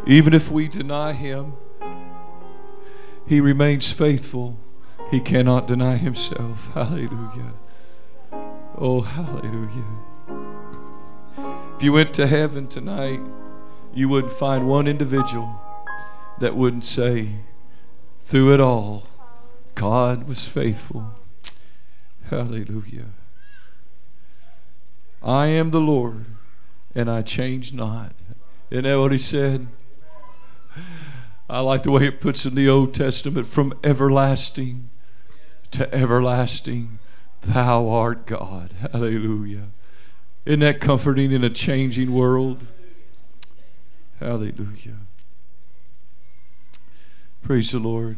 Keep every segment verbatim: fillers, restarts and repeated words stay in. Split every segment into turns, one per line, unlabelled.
Even if we deny him, he remains faithful. He cannot deny himself. Hallelujah. Oh, hallelujah. If you went to heaven tonight, you wouldn't find one individual that wouldn't say, through it all, God was faithful. Hallelujah. I am the Lord, and I change not. Isn't that what he said? I like the way it puts in the Old Testament, from everlasting to everlasting, thou art God. Hallelujah. Isn't that comforting in a changing world? Hallelujah. Praise the Lord.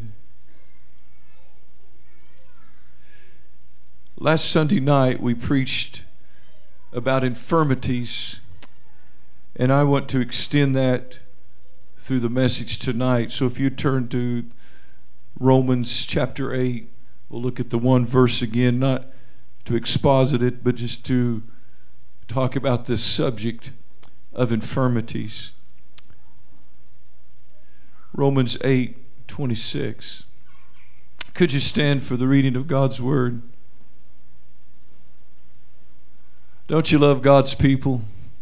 Last Sunday night we preached about infirmities, and I want to extend that through the message tonight. So if you turn to Romans chapter eight, we'll look at the one verse again, not to exposit it, but just to talk about this subject of infirmities. Romans eight twenty-six. Could you stand for the reading of God's word? Don't you love God's people?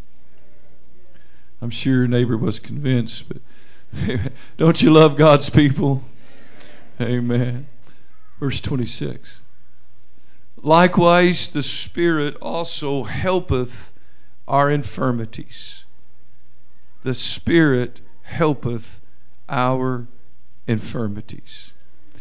I'm sure your neighbor was convinced, but don't you love God's people? Amen. Verse twenty-six. Likewise, the Spirit also helpeth our infirmities. The Spirit helpeth our infirmities.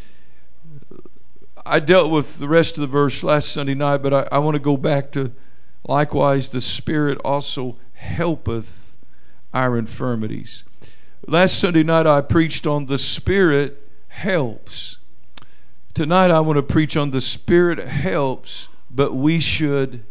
I dealt with the rest of the verse last Sunday night, but I, I want to go back to likewise, the Spirit also helpeth our infirmities. Last Sunday night, I preached on the Spirit helps. Tonight, I want to preach on the Spirit helps, but we should.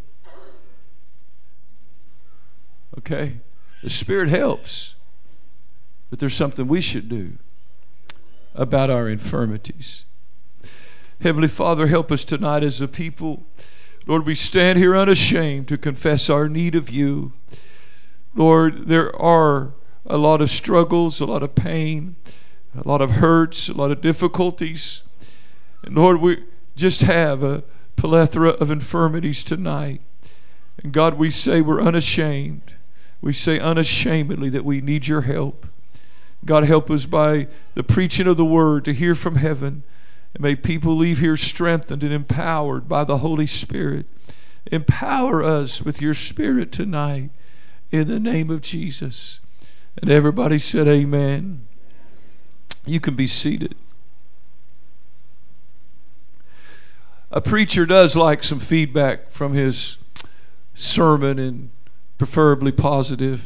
Okay? The Spirit helps, but there's something we should do about our infirmities. Heavenly Father, help us tonight as a people. Lord, we stand here unashamed to confess our need of you. Lord, there are a lot of struggles, a lot of pain, a lot of hurts, a lot of difficulties. And Lord, we just have a plethora of infirmities tonight. And God, we say we're unashamed. We say unashamedly that we need your help. God, help us by the preaching of the word to hear from heaven. And may people leave here strengthened and empowered by the Holy Spirit. Empower us with your Spirit tonight in the name of Jesus. And everybody said amen. You can be seated. A preacher does like some feedback from his sermon, and preferably positive.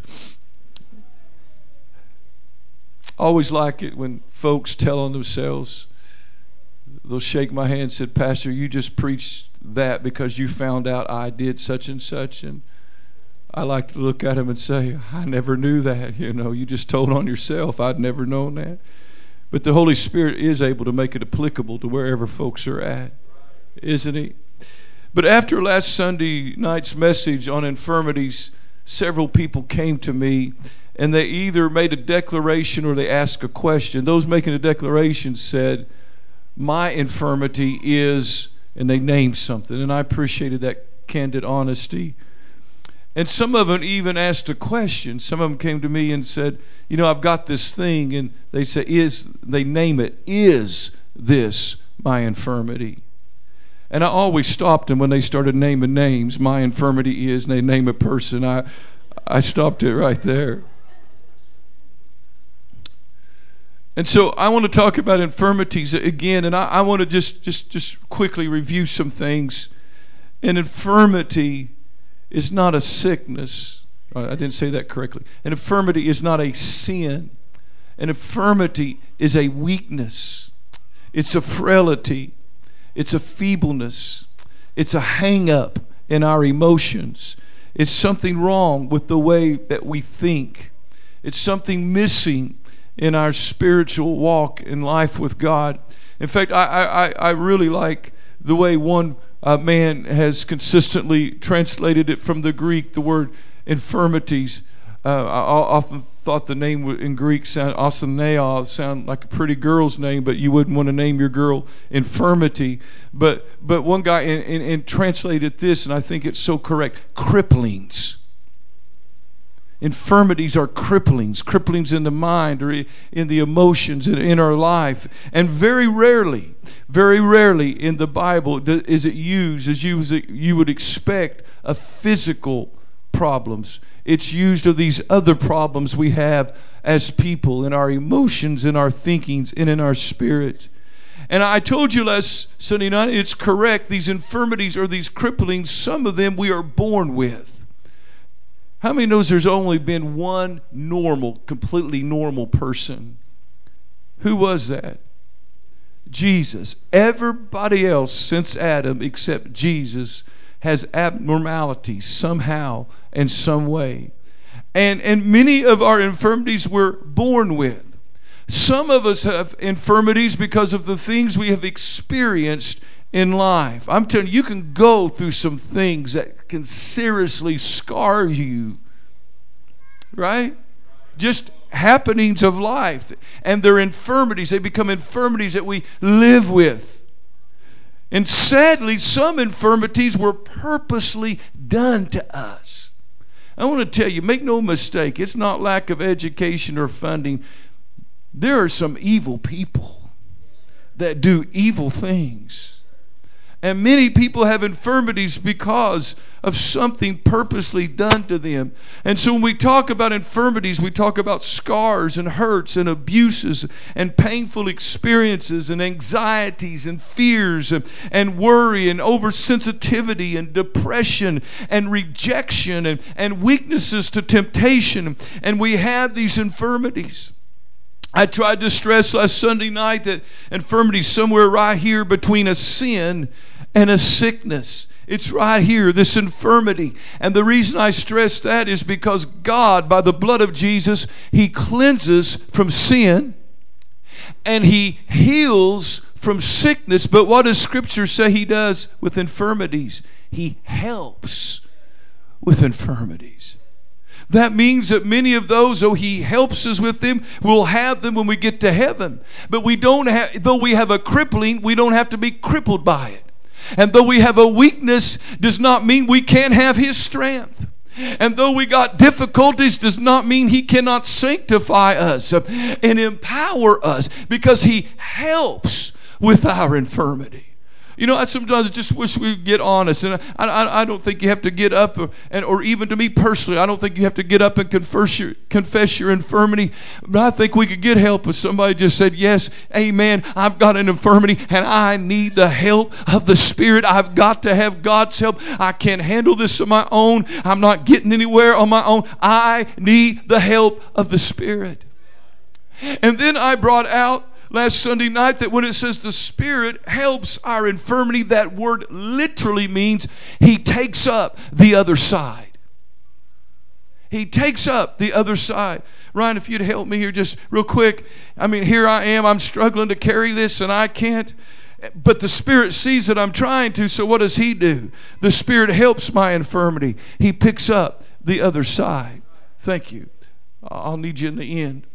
Always like it when folks tell on themselves. They'll shake my hand and said, Pastor, you just preached that because you found out I did such and such. And I like to look at them and say, I never knew that. You know, you just told on yourself. I'd never known that. But the Holy Spirit is able to make it applicable to wherever folks are at, isn't he? But after last Sunday night's message on infirmities, several people came to me, and they either made a declaration or they asked a question. Those making a declaration said, my infirmity is, and they named something, and I appreciated that candid honesty. And some of them even asked a question. Some of them came to me and said, you know, I've got this thing, and they say, is, they name it, is this my infirmity? And I always stopped them when they started naming names. My infirmity is, and they name a person. I, I stopped it right there. And so I want to talk about infirmities again, and I, I want to just, just, just quickly review some things. An infirmity is not a sickness. I didn't say that correctly. An infirmity is not a sin. An infirmity is a weakness. It's a frailty. It's a feebleness. It's a hang-up in our emotions. It's something wrong with the way that we think. It's something missing in our spiritual walk in life with God. In fact, I, I, I really like the way one uh, man has consistently translated it from the Greek, the word infirmities. Uh, I often thought the name in Greek sound Asanea sound like a pretty girl's name, but you wouldn't want to name your girl infirmity. But but one guy in, in, in translated this, and I think it's so correct: cripplings. Infirmities are cripplings, cripplings in the mind or in the emotions in our life. And very rarely, very rarely in the Bible is it used as you, you would expect of physical problems. It's used of these other problems we have as people in our emotions, in our thinkings, and in our spirit. And I told you last Sunday night, it's correct. These infirmities or these cripplings, some of them we are born with. How many knows there's only been one normal, completely normal person? Who was that? Jesus. Everybody else since Adam except Jesus has abnormalities somehow and some way. And, and many of our infirmities we're born with. Some of us have infirmities because of the things we have experienced in life. I'm telling you, you can go through some things that can seriously scar you, right? Just happenings of life. And they're infirmities. They become infirmities that we live with. And sadly, some infirmities were purposely done to us. I want to tell you, make no mistake, it's not lack of education or funding. There are some evil people that do evil things. And many people have infirmities because of something purposely done to them. And so when we talk about infirmities, we talk about scars and hurts and abuses and painful experiences and anxieties and fears and, and worry and oversensitivity and depression and rejection and, and weaknesses to temptation. And we have these infirmities. I tried to stress last Sunday night that infirmity is somewhere right here between a sin and a sickness. It's right here, this infirmity. And the reason I stress that is because God, by the blood of Jesus, He cleanses from sin and He heals from sickness. But what does Scripture say He does with infirmities? He helps with infirmities. That means that many of those, though He helps us with them, we'll have them when we get to heaven. But we don't have, though we have a crippling, we don't have to be crippled by it. And though we have a weakness, does not mean we can't have His strength. And though we got difficulties, does not mean He cannot sanctify us and empower us, because He helps with our infirmity. You know, I sometimes just wish we would get honest. And I, I, I don't think you have to get up, or, and, or even to me personally, I don't think you have to get up and confess your, confess your infirmity. But I think we could get help if somebody just said, yes, amen, I've got an infirmity and I need the help of the Spirit. I've got to have God's help. I can't handle this on my own. I'm not getting anywhere on my own. I need the help of the Spirit. And then I brought out last Sunday night that when it says the Spirit helps our infirmity, that word literally means He takes up the other side. He takes up the other side. Ryan, if you'd help me here just real quick. I mean, here I am. I'm struggling to carry this and I can't. But the Spirit sees that I'm trying to, so what does He do? The Spirit helps my infirmity. He picks up the other side. Thank you. I'll need you in the end.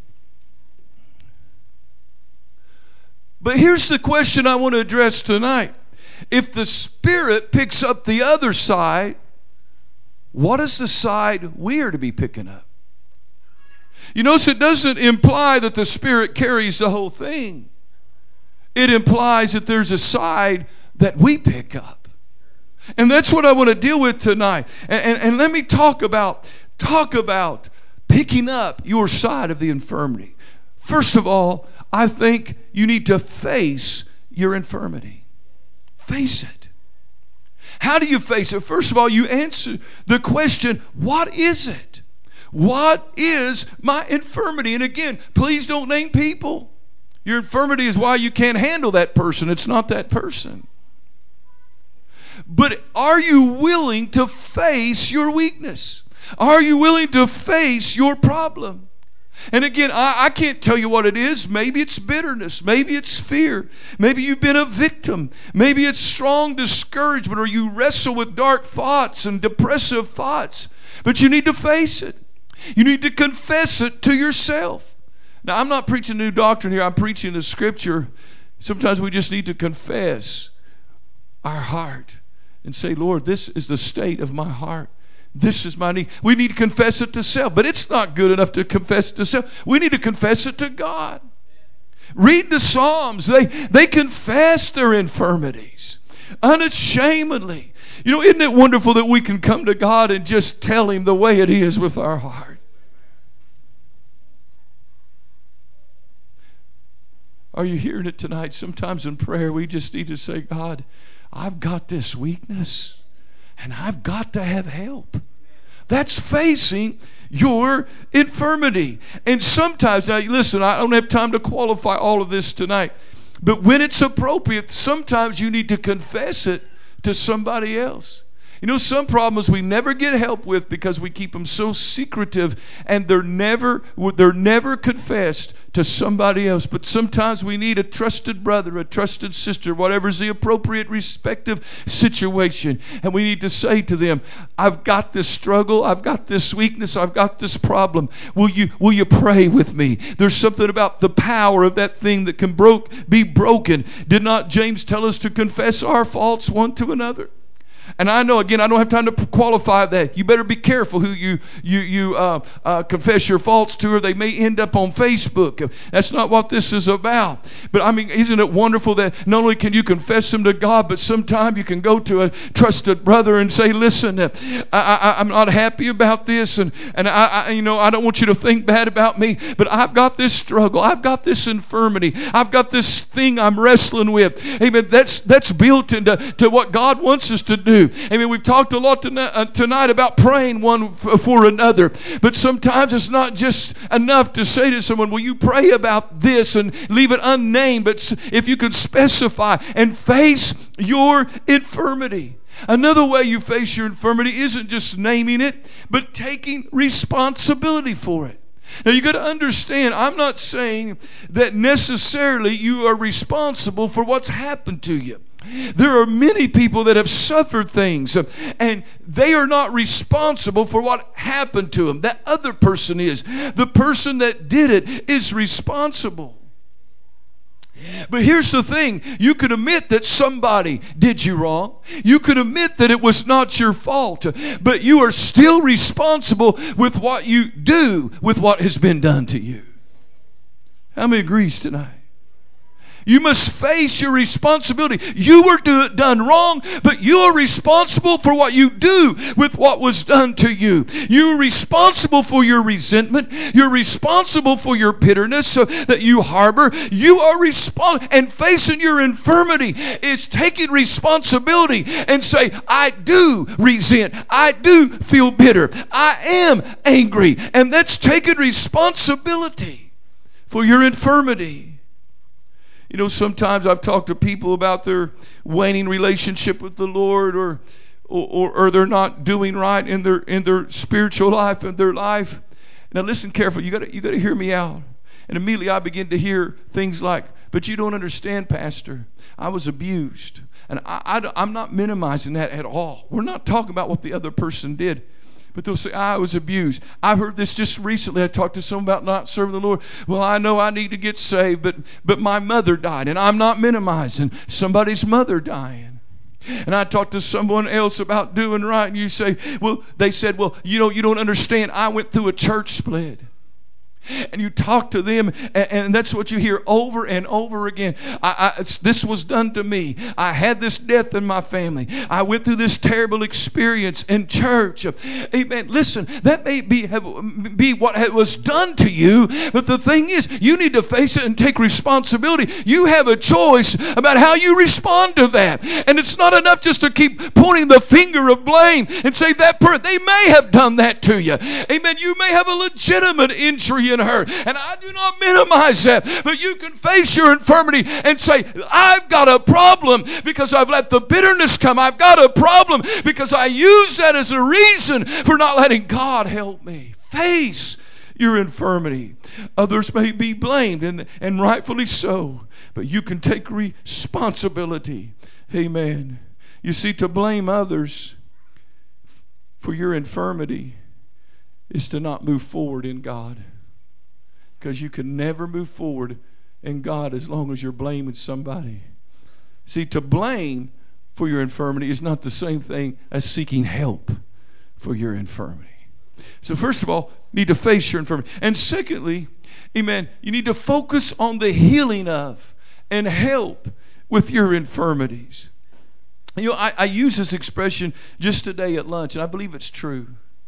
But here's the question I want to address tonight. If the Spirit picks up the other side, what is the side we are to be picking up? You notice it doesn't imply that the Spirit carries the whole thing. It implies that there's a side that we pick up. And that's what I want to deal with tonight. And, and, and let me talk about, talk about picking up your side of the infirmity. First of all, I think you need to face your infirmity. Face it. How do you face it? First of all, you answer the question, what is it? What is my infirmity? And again, please don't name people. Your infirmity is why you can't handle that person. It's not that person. But are you willing to face your weakness? Are you willing to face your problem? And again, I, I can't tell you what it is. Maybe it's bitterness. Maybe it's fear. Maybe you've been a victim. Maybe it's strong discouragement, or you wrestle with dark thoughts and depressive thoughts. But you need to face it. You need to confess it to yourself. Now, I'm not preaching new doctrine here. I'm preaching the Scripture. Sometimes we just need to confess our heart and say, Lord, this is the state of my heart. This is my need. We need to confess it to self, but it's not good enough to confess it to self. We need to confess it to God. Read the Psalms. They, they confess their infirmities unashamedly. You know, isn't it wonderful that we can come to God and just tell Him the way it is with our heart? Are you hearing it tonight? Sometimes in prayer we just need to say, God, I've got this weakness and I've got to have help. That's facing your infirmity. And sometimes, now listen, I don't have time to qualify all of this tonight, but when it's appropriate, sometimes you need to confess it to somebody else. You know, some problems we never get help with because we keep them so secretive, and they're never they're never confessed to somebody else. But sometimes we need a trusted brother, a trusted sister, whatever's the appropriate respective situation. And we need to say to them, I've got this struggle, I've got this weakness, I've got this problem. Will you will you pray with me? There's something about the power of that thing that can broke be broken. Did not James tell us to confess our faults one to another? And I know, again, I don't have time to qualify that. You better be careful who you you you uh, uh, confess your faults to, or they may end up on Facebook. That's not what this is about. But I mean, isn't it wonderful that not only can you confess them to God, but sometime you can go to a trusted brother and say, "Listen, I, I, I'm not happy about this, and and I, I you know I don't want you to think bad about me, but I've got this struggle, I've got this infirmity, I've got this thing I'm wrestling with." Amen. That's that's built into to what God wants us to do. Amen. We've talked a lot tonight about praying one for another. But sometimes it's not just enough to say to someone, will you pray about this, and leave it unnamed. But if you can specify and face your infirmity. Another way you face your infirmity isn't just naming it, but taking responsibility for it. Now you got to understand, I'm not saying that necessarily you are responsible for what's happened to you. There are many people that have suffered things, and they are not responsible for what happened to them. That other person is. The person that did it is responsible. But here's the thing. You could admit that somebody did you wrong. You could admit that it was not your fault. But you are still responsible with what you do with what has been done to you. How many agrees tonight? You must face your responsibility. You were do, done wrong, but you are responsible for what you do with what was done to you. You're responsible for your resentment. You're responsible for your bitterness uh, that you harbor. You are responsible. And facing your infirmity is taking responsibility and say, I do resent. I do feel bitter. I am angry. And that's taking responsibility for your infirmity. You know, sometimes I've talked to people about their waning relationship with the Lord, or, or, or they're not doing right in their in their spiritual life and their life. Now, listen carefully. You got you got to hear me out. And immediately I begin to hear things like, "But you don't understand, Pastor. I was abused," and I, I, I'm not minimizing that at all. We're not talking about what the other person did. But they'll say, I was abused. I've heard this just recently. I talked to someone about not serving the Lord. Well, I know I need to get saved, but but my mother died. And I'm not minimizing somebody's mother dying. And I talked to someone else about doing right. And you say, well, they said, well, you know, you don't understand. I went through a church split. And you talk to them, and, and that's what you hear over and over again. I, I, this was done to me. I had this death in my family. I went through this terrible experience in church. Amen. Listen, that may be, have, be what was done to you, but the thing is, you need to face it and take responsibility. You have a choice about how you respond to that. And it's not enough just to keep pointing the finger of blame and say that person, they may have done that to you. Amen. You may have a legitimate injury in her, and I do not minimize that, but you can face your infirmity and say, I've got a problem because I've let the bitterness come. I've got a problem because I use that as a reason for not letting God help me. Face your infirmity. Others may be blamed, and, and rightfully so, but you can take responsibility. Amen. You see, to blame others for your infirmity is to not move forward in God. Because you can never move forward in God as long as you're blaming somebody. See, to blame for your infirmity is not the same thing as seeking help for your infirmity. So first of all, you need to face your infirmity. And secondly, amen, you need to focus on the healing of and help with your infirmities. You know, I, I use this expression just today at lunch, and I believe it's true.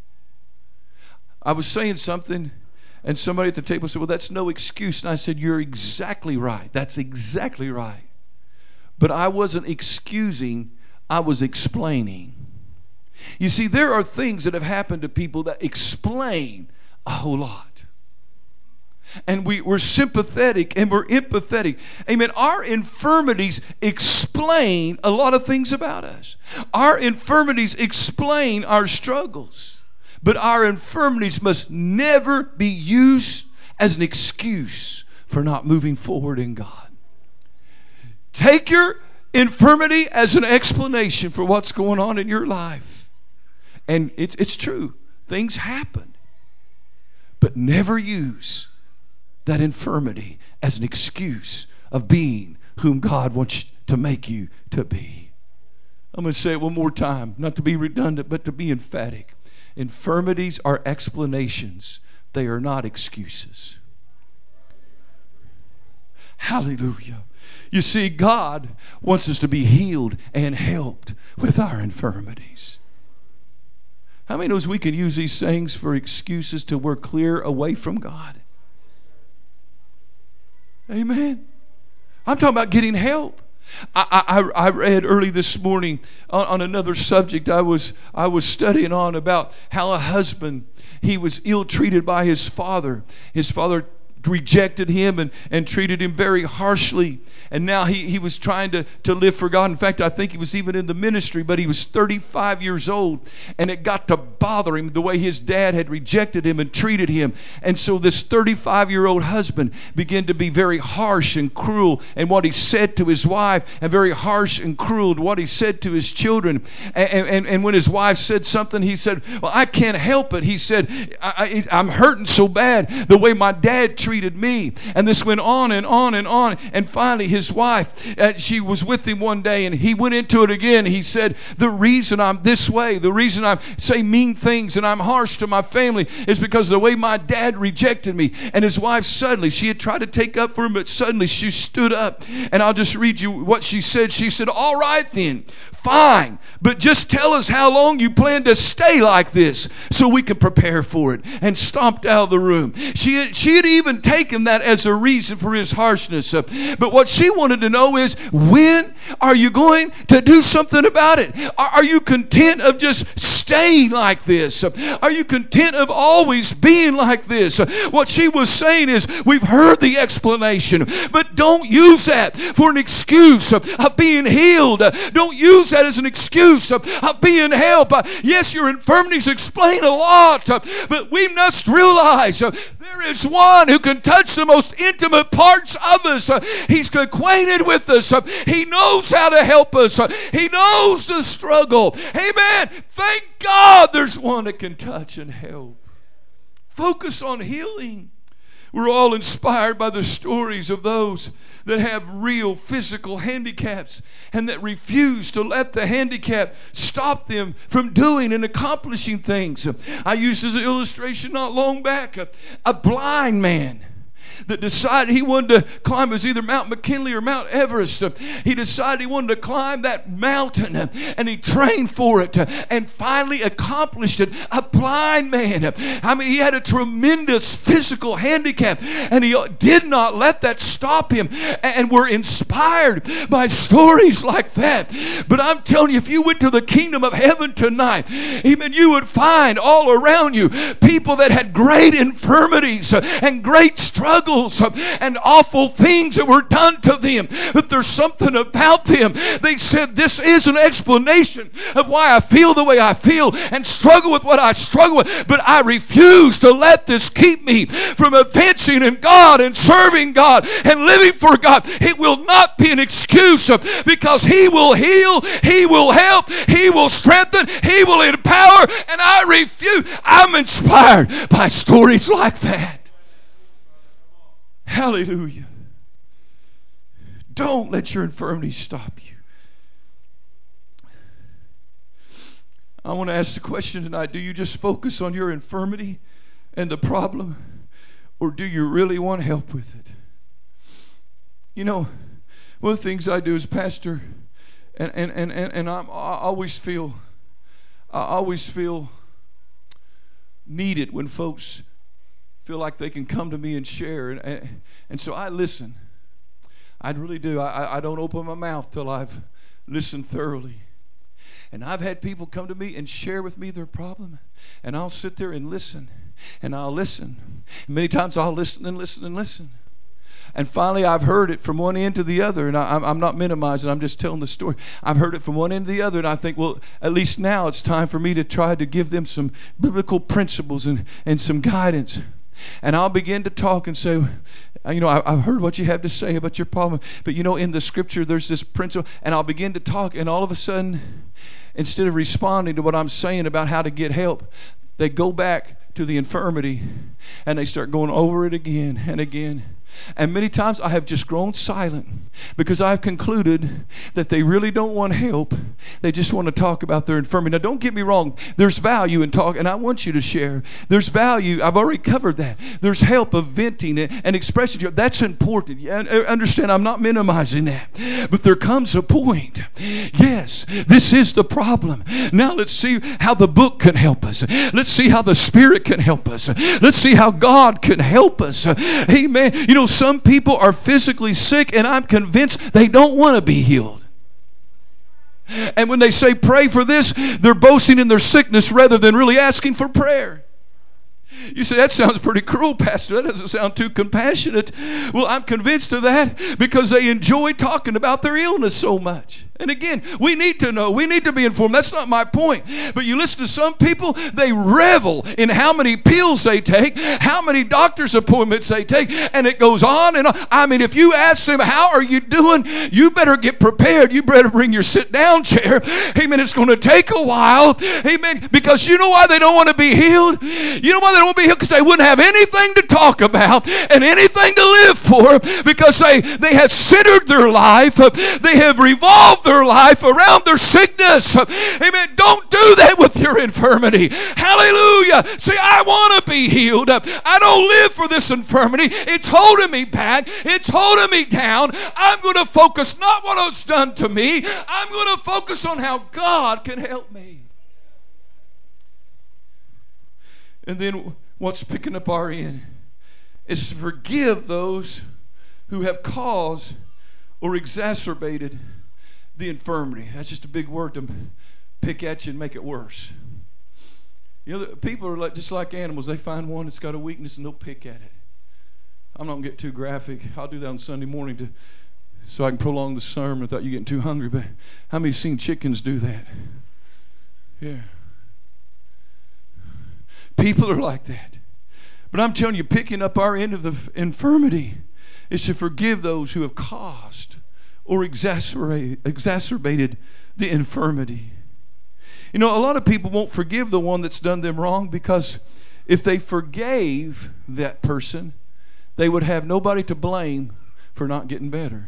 I was saying something, and somebody at the table said, well, that's no excuse. And I said, you're exactly right. That's exactly right. But I wasn't excusing, I was explaining. You see, there are things that have happened to people that explain a whole lot. And we, we're sympathetic and we're empathetic. Amen. Our infirmities explain a lot of things about us. Our infirmities explain our struggles. But our infirmities must never be used as an excuse for not moving forward in God. Take your infirmity as an explanation for what's going on in your life. And it's, it's true. Things happen. But never use that infirmity as an excuse of being whom God wants to make you to be. I'm going to say it one more time, not to be redundant, but to be emphatic. Infirmities are explanations. They are not excuses. Hallelujah. You see, God wants us to be healed and helped with our infirmities. How many knows we can use these things for excuses till we're clear away from God? Amen. I'm talking about getting help. I, I, I read early this morning on, on another subject I was, I was studying on about how a husband, he was ill-treated by his father. His father rejected him and, and treated him very harshly. And now he, he was trying to, to live for God. In fact, I think he was even in the ministry, but he was thirty-five years old. And it got to bother him the way his dad had rejected him and treated him. And so this thirty-five-year-old husband began to be very harsh and cruel in what he said to his wife, and very harsh and cruel in what he said to his children. And, and, and when his wife said something, he said, well, I can't help it. He said, I, I, I'm hurting so bad the way my dad treated me. And this went on and on and on. And finally, his wife, uh, she was with him one day, and he went into it again. He said, the reason I'm this way, the reason I say mean things and I'm harsh to my family is because of the way my dad rejected me. And his wife suddenly, she had tried to take up for him, but suddenly she stood up. And I'll just read you what she said. She said, all right then, fine, but just tell us how long you plan to stay like this so we can prepare for it. And stomped out of the room. She had, she had even taken that as a reason for his harshness. Uh, but what she wanted to know is, when are you going to do something about it? Are, are you content of just staying like this? Uh, are you content of always being like this? Uh, what she was saying is, we've heard the explanation, but don't use that for an excuse of, of being healed. Uh, don't use that as an excuse of, of being helped. Uh, yes, your infirmities explain a lot, uh, but we must realize uh, there is one who can touch the most intimate parts of us. Uh, he's acquainted with us. Uh, he knows how to help us. Uh, he knows the struggle. Amen. Thank God there's one that can touch and help. Focus on healing. We're all inspired by the stories of those that have real physical handicaps and that refuse to let the handicap stop them from doing and accomplishing things. I used as an illustration not long back a, a blind man that decided he wanted to climb. It was either Mount McKinley or Mount Everest. He decided he wanted to climb that mountain, and he trained for it and finally accomplished it. A blind man. I mean, he had a tremendous physical handicap, and he did not let that stop him. And we're inspired by stories like that. But I'm telling you, if you went to the kingdom of heaven tonight, amen, you would find all around you people that had great infirmities and great struggles and awful things that were done to them. But there's something about them. They said, this is an explanation of why I feel the way I feel and struggle with what I struggle with. But I refuse to let this keep me from advancing in God and serving God and living for God. It will not be an excuse, because He will heal, He will help, He will strengthen, He will empower, and I refuse. I'm inspired by stories like that. Hallelujah. Don't let your infirmity stop you. I want to ask the question tonight, do you just focus on your infirmity and the problem, or do you really want help with it? You know, one of the things I do as pastor, and and and and, and I'm, I always feel, I always feel needed when folks feel like they can come to me and share, and and, and so I listen. I really do. I I don't open my mouth till I've listened thoroughly. And I've had people come to me and share with me their problem, and I'll sit there and listen, and I'll listen. Many times I'll listen and listen and listen. And finally, I've heard it from one end to the other, and I, I'm not minimizing, I'm just telling the story. I've heard it from one end to the other, and I think, well, at least now it's time for me to try to give them some biblical principles and, and some guidance. And I'll begin to talk and say, you know, I, I've heard what you have to say about your problem, but you know, in the scripture, there's this principle, and I'll begin to talk, and all of a sudden, instead of responding to what I'm saying about how to get help, they go back to the infirmity, and they start going over it again and again. And many times I have just grown silent because I've concluded that they really don't want help. They just want to talk about their infirmity. Now, don't get me wrong. There's value in talk, and I want you to share. There's value. I've already covered that. There's help of venting and expressing. That's important. Understand, I'm not minimizing that. But there comes a point. Yes, this is the problem. Now let's see how the book can help us. Let's see how the Spirit can help us. Let's see how God can help us. Amen. You know, some people are physically sick, and I'm convinced they don't want to be healed. And when they say pray for this, they're boasting in their sickness rather than really asking for prayer. You say, that sounds pretty cruel, Pastor. That doesn't sound too compassionate. Well, I'm convinced of that because they enjoy talking about their illness so much. And again, we need to know. We need to be informed. That's not my point. But you listen to some people, they revel in how many pills they take, how many doctor's appointments they take, and it goes on and on. I mean, if you ask them, how are you doing? You better get prepared. You better bring your sit-down chair. Amen. It's going to take a while. Amen. Because you know why they don't want to be healed? You know why they don't want to be healed? Because they wouldn't have anything to talk about and anything to live for, because they, they have centered their life. They have revolved their life around their sickness. Amen. Don't do that with your infirmity. Hallelujah. See, I want to be healed. I don't live for this infirmity. It's holding me back. It's holding me down. I'm going to focus not what it's done to me. I'm going to focus on how God can help me. And then what's picking up our end is to forgive those who have caused or exacerbated the infirmity. That's just a big word to pick at you and make it worse. You know, people are like, just like animals. They find one that's got a weakness and they'll pick at it. I'm not going to get too graphic. I'll do that on Sunday morning to so I can prolong the sermon without you getting too hungry. But how many have seen chickens do that? Yeah. People are like that. But I'm telling you, picking up our end of the infirmity is to forgive those who have caused or exacerbated, exacerbated the infirmity. You know, a lot of people won't forgive the one that's done them wrong because if they forgave that person, they would have nobody to blame for not getting better.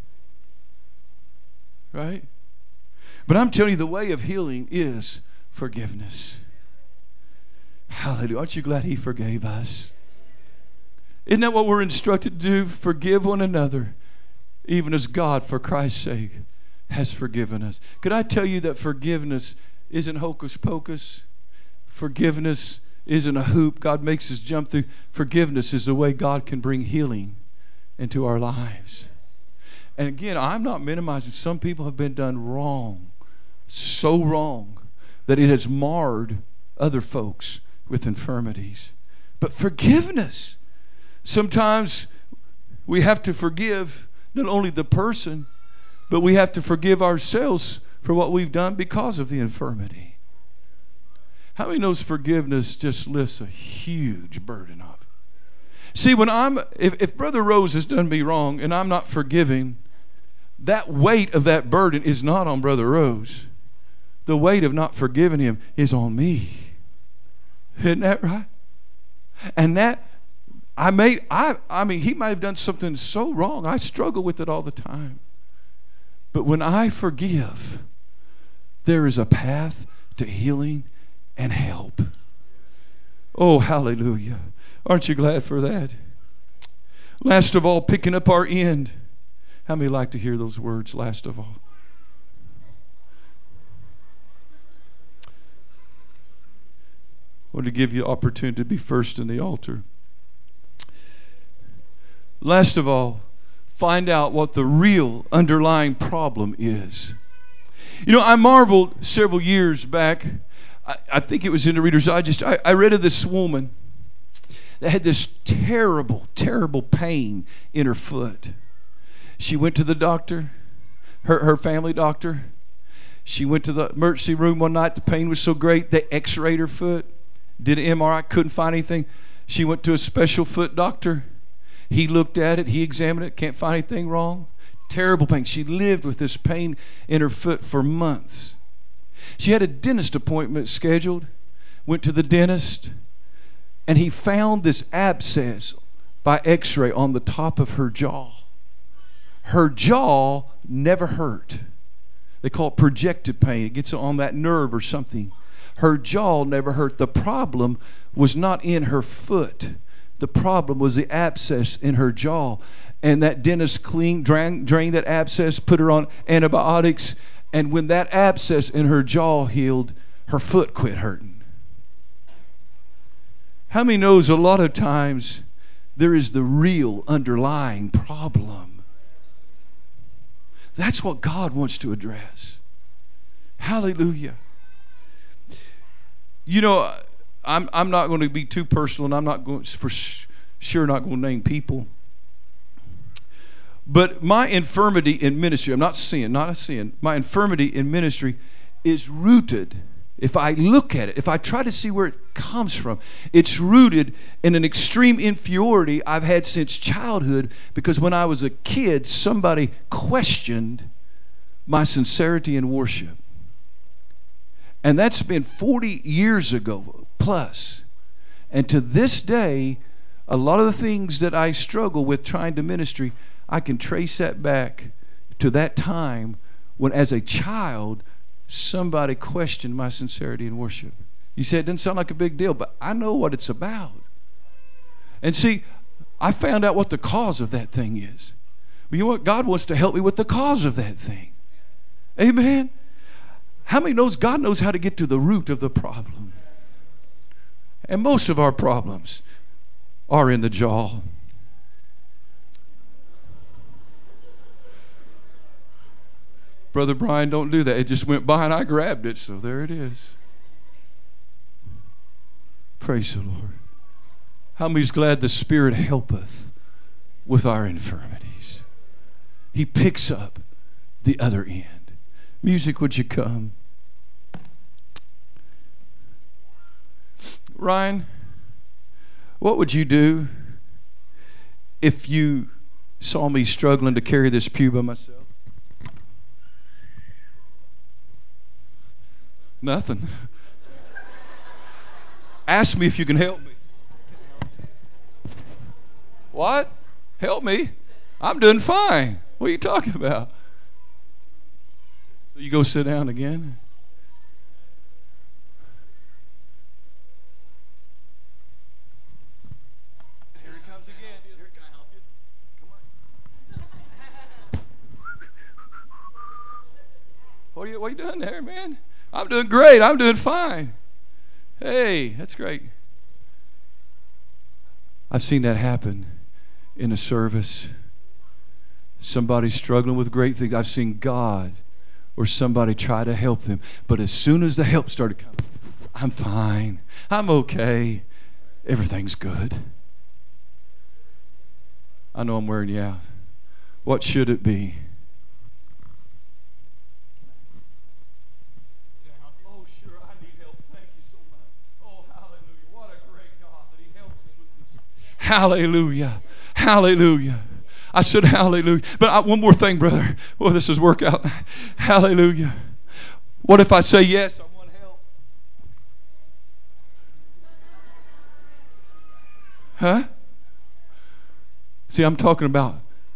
Right? But I'm telling you, the way of healing is forgiveness. Hallelujah. Aren't you glad He forgave us? Isn't that what we're instructed to do? Forgive one another, even as God, for Christ's sake, has forgiven us. Could I tell you that forgiveness isn't hocus pocus? Forgiveness isn't a hoop God makes us jump through. Forgiveness is the way God can bring healing into our lives. And again, I'm not minimizing. Some people have been done wrong, so wrong, that it has marred other folks with infirmities. But forgiveness. Sometimes we have to forgive not only the person, but we have to forgive ourselves for what we've done because of the infirmity. How many knows forgiveness just lifts a huge burden off? See, when I'm, if, if Brother Rose has done me wrong and I'm not forgiving, that weight of that burden is not on Brother Rose. The weight of not forgiving him is on me. Isn't that right? And that, I may, I, I mean, he might have done something so wrong. I struggle with it all the time. But when I forgive, there is a path to healing and help. Oh, hallelujah. Aren't you glad for that? Last of all, picking up our end. How many like to hear those words, last of all? I want to give you opportunity to be first in the altar. Last of all, find out what the real underlying problem is. You know, I marveled several years back. I, I think it was in the Reader's Digest. I, I read of this woman that had this terrible, terrible pain in her foot. She went to the doctor, her, her family doctor. She went to the emergency room one night. The pain was so great, they x-rayed her foot, did an M R I, couldn't find anything. She went to a special foot doctor. He looked at it, he examined it, can't find anything wrong. Terrible pain. She lived with this pain in her foot for months. She had a dentist appointment scheduled, went to the dentist, and he found this abscess by x-ray on the top of her jaw. Her jaw never hurt. They call it projected pain. It gets on that nerve or something. Her jaw never hurt. The problem was not in her foot. The problem was the abscess in her jaw. And that dentist cleaned, drained, drained that abscess, put her on antibiotics. And when that abscess in her jaw healed, her foot quit hurting. How many knows a lot of times there is the real underlying problem? That's what God wants to address. Hallelujah. You know, I'm I'm not going to be too personal, and I'm not going for sure not going to name people. But my infirmity in ministry, I'm not sin, not a sin. My infirmity in ministry is rooted. If I look at it, if I try to see where it comes from, it's rooted in an extreme inferiority I've had since childhood, because when I was a kid, somebody questioned my sincerity in worship. And that's been forty years ago plus. And to this day, a lot of the things that I struggle with trying to ministry, I can trace that back to that time when, as a child, somebody questioned my sincerity in worship. You say it doesn't sound like a big deal, but I know what it's about. And see, I found out what the cause of that thing is. But you know what? God wants to help me with the cause of that thing. Amen? How many knows God knows how to get to the root of the problem? And most of our problems are in the jaw. Brother Brian, don't do that. It just went by and I grabbed it, so there it is. Praise the Lord. How many's glad the Spirit helpeth with our infirmities? He picks up the other end. Music, would you come? Ryan, what would you do if you saw me struggling to carry this pew by myself? Nothing. Ask me if you can help me. What? Help me? I'm doing fine. What are you talking about? So you go sit down again? Here it comes again. Here, can I help you? Come on. What are you, what are you doing there, man? I'm doing great. I'm doing fine. Hey, that's great. I've seen that happen in a service. Somebody's struggling with great things. I've seen God or somebody try to help them. But as soon as the help started coming, I'm fine. I'm okay. Everything's good. I know I'm wearing you out. What should it be? Oh, sure, I need help. Thank you so much. Oh, hallelujah. What a great God that He helps us with this. Hallelujah. Hallelujah. I said, hallelujah. But I, one more thing, brother. Well, this is workout. Hallelujah. What if I say yes? I want help. Huh? See, I'm talking about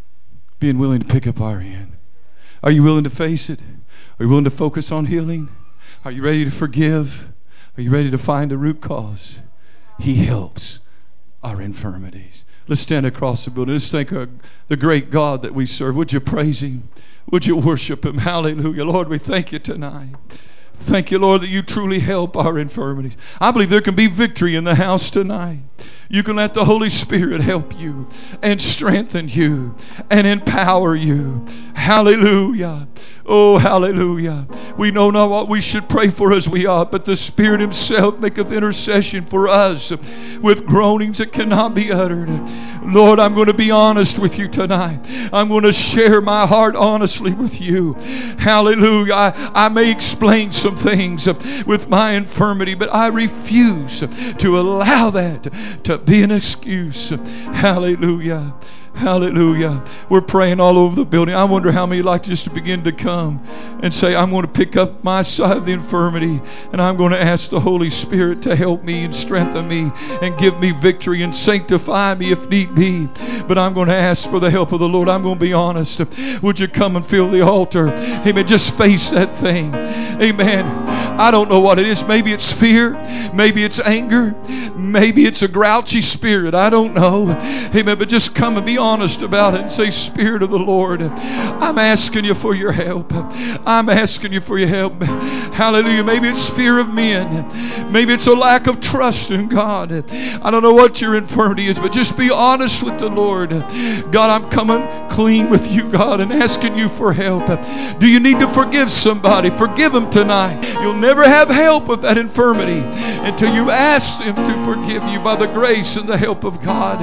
being willing to pick up our end. Are you willing to face it? Are you willing to focus on healing? Are you ready to forgive? Are you ready to find a root cause? He helps our infirmities. Let's stand across the building. Let's thank uh, the great God that we serve. Would you praise Him? Would you worship Him? Hallelujah. Lord, we thank you tonight. Thank you, Lord, that you truly help our infirmities. I believe there can be victory in the house tonight. You can let the Holy Spirit help you and strengthen you and empower you. Hallelujah. Oh, hallelujah. We know not what we should pray for as we ought, but the Spirit Himself maketh intercession for us with groanings that cannot be uttered. Lord, I'm going to be honest with you tonight. I'm going to share my heart honestly with you. Hallelujah. I, I may explain some things with my infirmity, but I refuse to allow that to be an excuse. Hallelujah. Hallelujah. We're praying all over the building. I wonder how many like just to begin to come and say, I'm going to pick up my side of the infirmity and I'm going to ask the Holy Spirit to help me and strengthen me and give me victory and sanctify me if need be. But I'm going to ask for the help of the Lord. I'm going to be honest. Would you come and fill the altar? Amen. Just face that thing. Amen. I don't know what it is. Maybe it's fear. Maybe it's anger. Maybe it's a grouchy spirit. I don't know. Amen. But just come and be honest about it and say, Spirit of the Lord, I'm asking you for your help. I'm asking you for your help. Hallelujah. Maybe it's fear of men. Maybe it's a lack of trust in God. I don't know what your infirmity is, but just be honest with the Lord. God, I'm coming clean with you, God, and asking you for help. Do you need to forgive somebody? Forgive them tonight. You'll never have help with that infirmity until you ask them to forgive you by the grace and the help of God.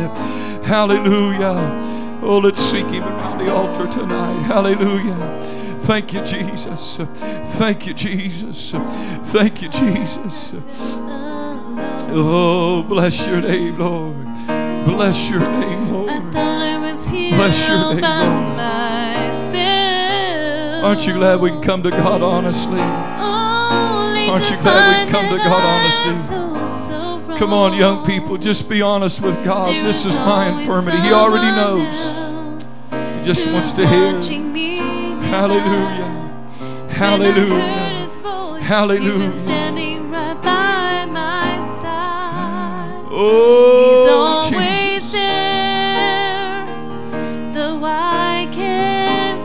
Hallelujah. Oh, let's seek Him around the altar tonight. Hallelujah. Thank you, Jesus. Thank you, Jesus. Thank you, Jesus. Oh, bless your name, Lord. Bless your name, Lord.
I thought I was here
Bless your name,
by
Lord.
myself.
Aren't you glad we can come to God honestly?
Only
Aren't
to
you glad we
find
come to
that
God
I
honestly?
was so, so wrong.
Come on, young people, just be honest with God.
There
This is
is
my
always
infirmity. He already
someone
knows.
else
He just
who's
wants to hear.
watching me
Hallelujah.
When I heard
Hallelujah.
His voice,
Hallelujah.
He was standing right by my side.
Oh,
He's always
Jesus.
there, though I can't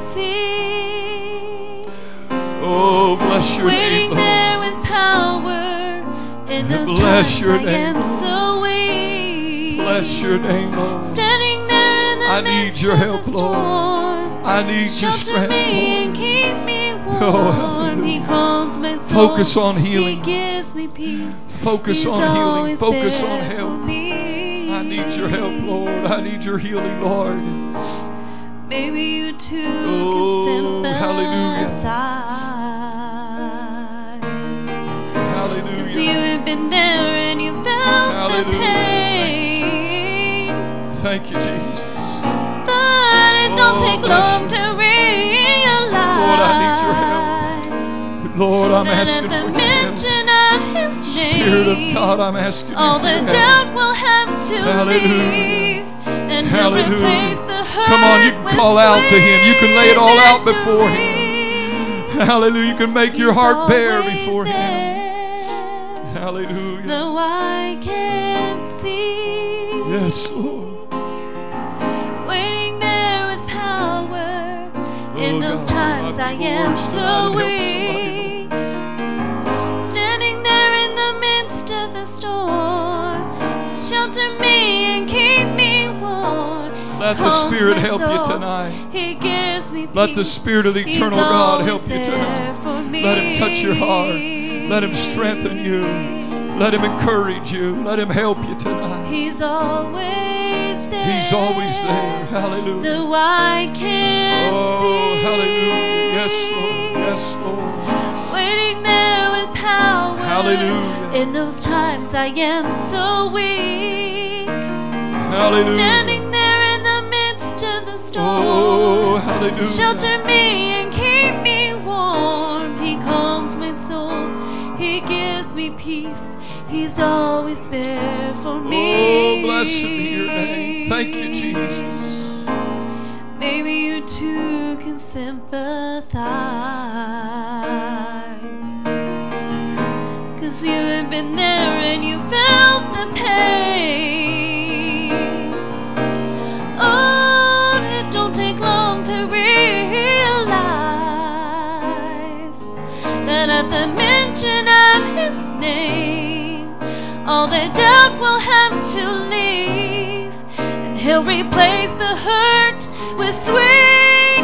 see.
Oh, bless your
Waiting
name,
there
Lord.
with power in those
Bless
times
your
I
name,
am
Lord.
so weak.
Bless your name, Lord.
Standing there in the
I need
midst
your
of
help,
the
Lord.
storm.
I need your
Shelter
strength,
me and
Lord.
keep me warm.
Oh,
He
hallelujah.
holds my soul.
Focus on
He
healing.
gives me peace.
Focus
He's
on healing.
always
Focus on
there
help.
for me.
I need your help, Lord. I need your healing, Lord.
Maybe you too
Oh,
can
hallelujah.
sympathize. Cause
Hallelujah.
you have been there and you felt
Hallelujah.
the pain.
Thank you, Jesus.
But it don't
Oh,
take
bless
long
you.
to realize.
Lord, I need your help. Lord, I'm
that
asking
at the
for your help.
mention of His
Spirit of
name,
God, I'm asking you
all
for
the
your
doubt
help.
will have to
Hallelujah.
leave, and He'll
Hallelujah.
replace the hurt
Come on, you can
with
call out to Him. You can lay it all out before Him.
victory.
Hallelujah. You can make your
He's
heart bare
always
before Him.
there,
Hallelujah.
though I can't see.
Yes, Lord.
Waiting there with power in
Oh,
those
God,
times
my
I
feeble
am
words tonight
so
and help somebody,
weak. Standing there in the midst of the storm to shelter me and keep me warm.
Let the
Calms
Spirit
my
help you
soul.
tonight.
He gives me
Let the
peace.
Spirit of the
He's
eternal God
always
help you
there
tonight.
for me.
Let Him touch your heart. Let Him strengthen you. Let Him encourage you. Let Him help you tonight.
He's always there.
He's always there. Hallelujah.
Though I can't
Oh,
see.
hallelujah. Yes, Lord. Yes, Lord.
Waiting there with power.
Hallelujah.
In those times I am so weak.
Hallelujah.
Standing there in the midst of the storm.
Hallelujah.
Shelter me and keep me warm. He calms my soul. He gives me peace. He's always there for me.
Oh, blessed be your name. Thank you, Jesus.
Maybe you too can sympathize, 'cause you have been there and you felt the pain. Oh, it don't take long to realize that at the mention of his name, all the doubt will have to leave, and he'll replace the hurt with sweet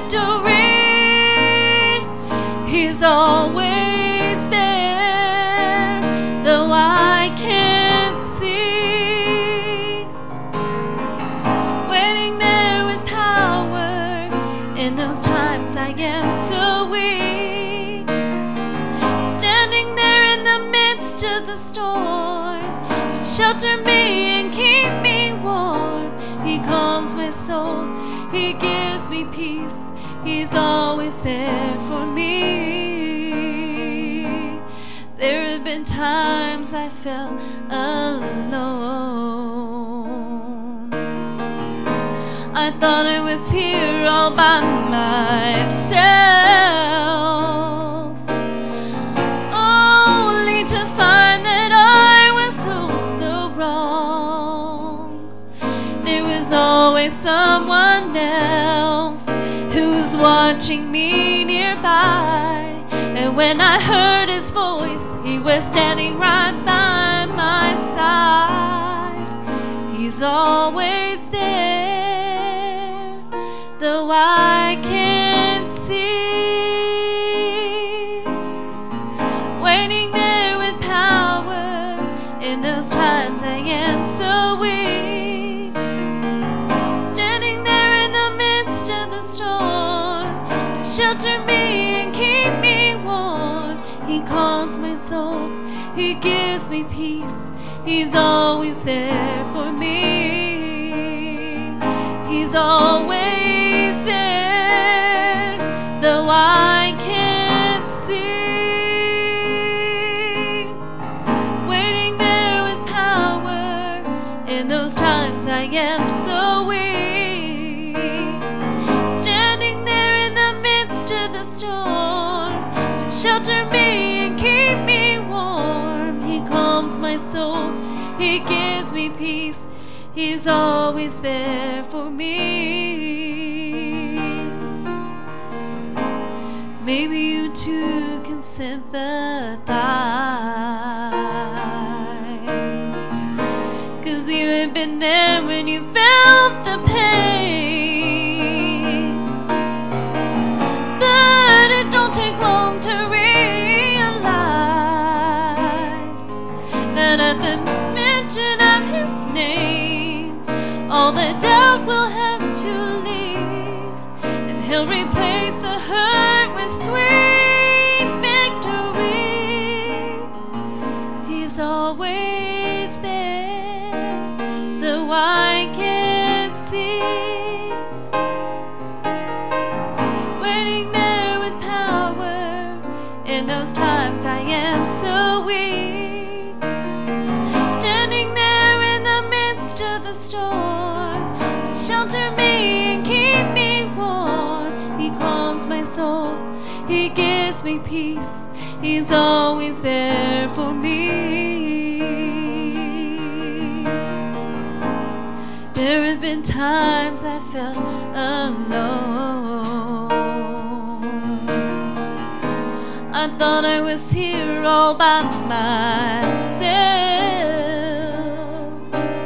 victory. He's always there, though I can't see. Waiting there with power in those times I am so weak. Standing there in the midst of the storm to shelter me and keep me warm. He calms my soul. He gives me peace. He's always there for me. There have been times I felt alone. I thought I was here all by myself, only to find that I was so, so wrong. There was always someone else who was watching me nearby, and when I heard his voice, he was standing right by my side. He's always there, though I can't see. Waiting there with power in those times I am so weak. Standing there in the midst of the storm to shelter me and keep me warm. He calms my soul. He gives me peace. He's always there for me. He's always there, though I can't see. Waiting there with power in those times I am so weak. Standing there in the midst of the storm to shelter me and keep me warm. He calms my soul. He gives me peace. He's always there for me. Maybe you too can sympathize, 'cause you have been there when you felt the pain. But it don't take long to realize that at the mention of his name, all the doubt will have to leave, and he'll replace the hurt with sweet victory. He's always there, though I can't see. Waiting there with power in those times I am so weak. Standing there in the midst of the storm to shelter me and keep me warm. He calms my soul. He gives me peace. He's always there for me. There have been times I felt alone. I thought I was here all by myself,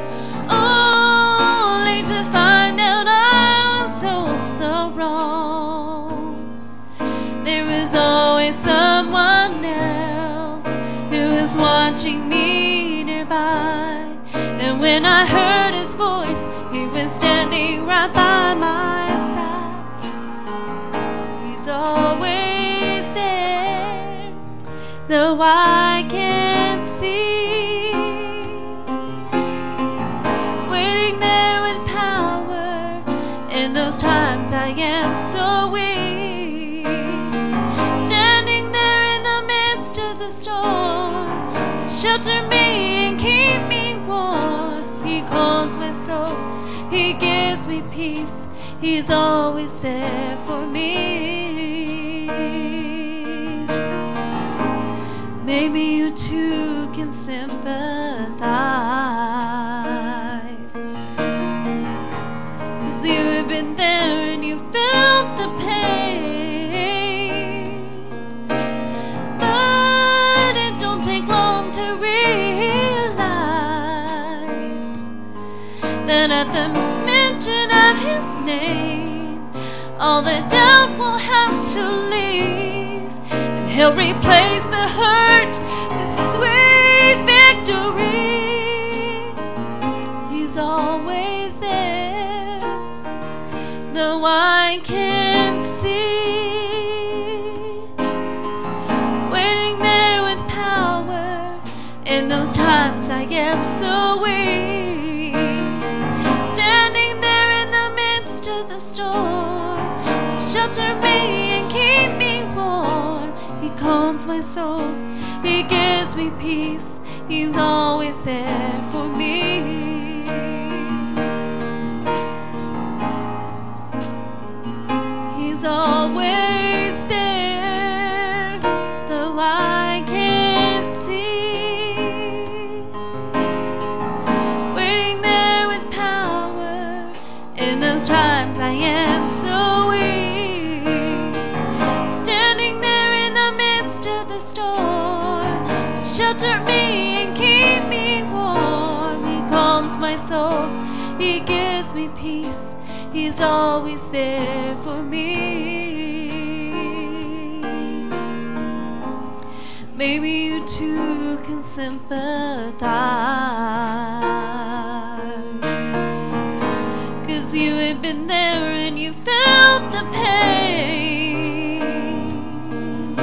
only to find out I was so, so wrong. There was always someone else who was watching me nearby, and when I heard his voice, he was standing right by my side. He's always there, though I can't see. Waiting there with power in those times I I am so weak, standing there in the midst of the storm to shelter me and keep me warm. He calms my soul, He gives me peace, He's always there for me. Maybe you too can sympathize, 'cause you have been there and you felt the pain. But it don't take long to realize that at the mention of His name, all the doubt will have to leave, and He'll replace the hurt with sweet victory. He's always there, though I can't see, waiting there with power in those times I am so weak, standing there in the midst of the storm to shelter me and keep me warm. He calms my soul, He gives me peace, He's always there for me. He's always there, though I can't see, waiting there with power in those times I am so weak, standing there in the midst of the storm to shelter me and keep me warm. He calms my soul, He gives me peace, He's always there for me. Maybe you too can sympathize, 'cause you have been there and you felt the pain.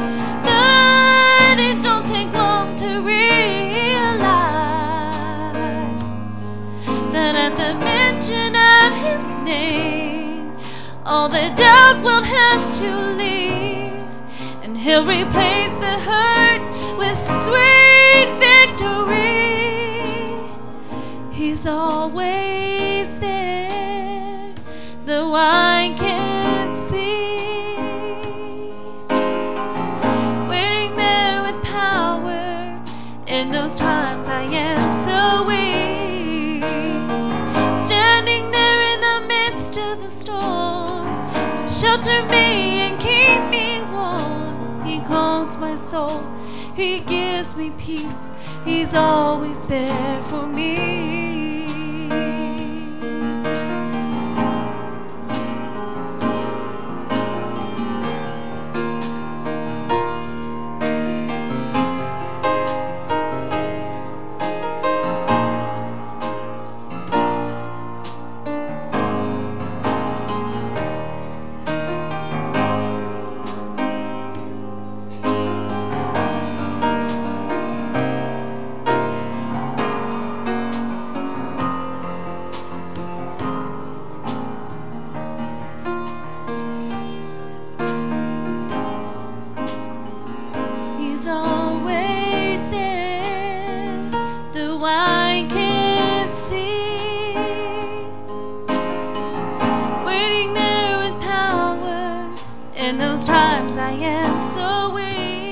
But it don't take long to realize that at the mention of His name, all the doubt will have to leave, and He'll replace the hurt with sweet victory. He's always there, though I can't see, waiting there with power in those times I am so weak, standing there in the midst of the storm to shelter me and keep me warm. He calms my soul, He gives me peace, He's always there for me. He's always there, though I can't see, waiting there with power in those times I am so weak,